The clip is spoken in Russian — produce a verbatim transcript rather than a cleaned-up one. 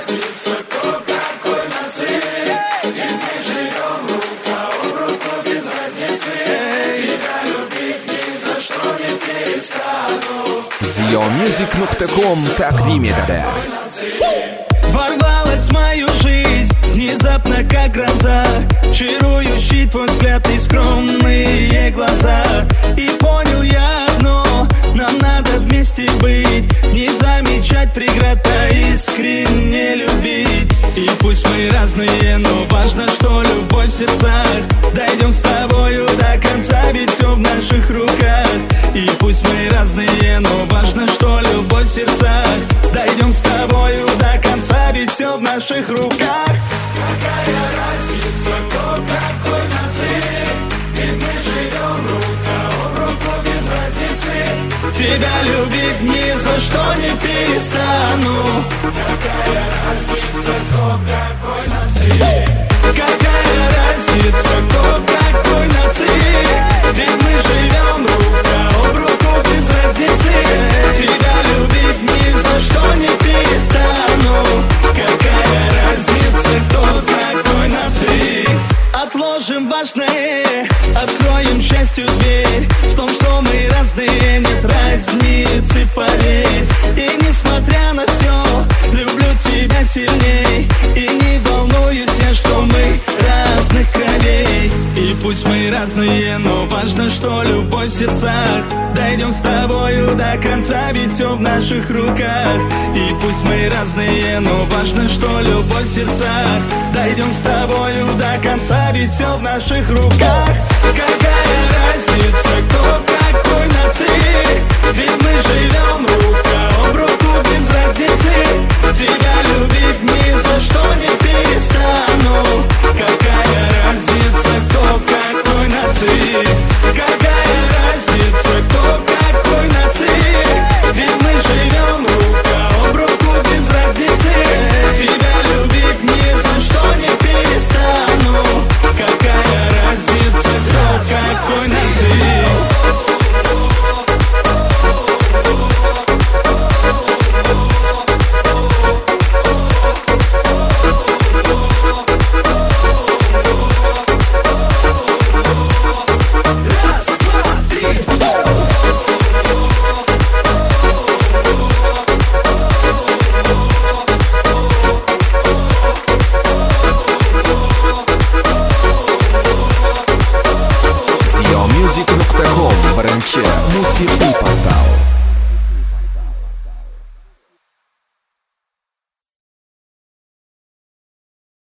разница, кто какой нации? Ведь мы живем рука об руку без разницы. Тебя любить ни за что не перестану. Ziomusic точка ком тaqdim Ворвалась в мою жизнь внезапно, как гроза, чарующий твой взгляд и скромные глаза. И понял я одно: нам надо вместе быть, не замечать преград, а искренне любить. И пусть мы разные, но важно, что любовь в сердцах. Дойдем с тобою до конца, ведь все в наших руках. И пусть мы разные, но важно, что любовь в сердцах. Дойдем с тобою до конца, ведь все в наших руках. Какая разница, кто какой нации? Ведь мы живем рука об руку без разницы. Тебя любить ни за что не перестану. Какая разница, кто какой нации? Какая разница, кто какой нации? Ведь мы живем рука об руку без разницы. Тебя любить ни за что не перестану. Какая разница, кто какой нации? Отложим важное, откроем счастью дверь. В том, что мы разные, нет разницы, поверь. И несмотря на все, люблю тебя сильней. И не волнуюсь я, что мы разных кровей. И пусть мы разные, но важно, что любовь в сердцах. Дойдем с тобою до конца, ведь все в наших руках. И пусть мы разные, но важно, что любовь в сердцах. Дойдем с тобою до конца, ведь все в наших руках. Какая разница, кто какой нации? Ведь мы живем рука об руку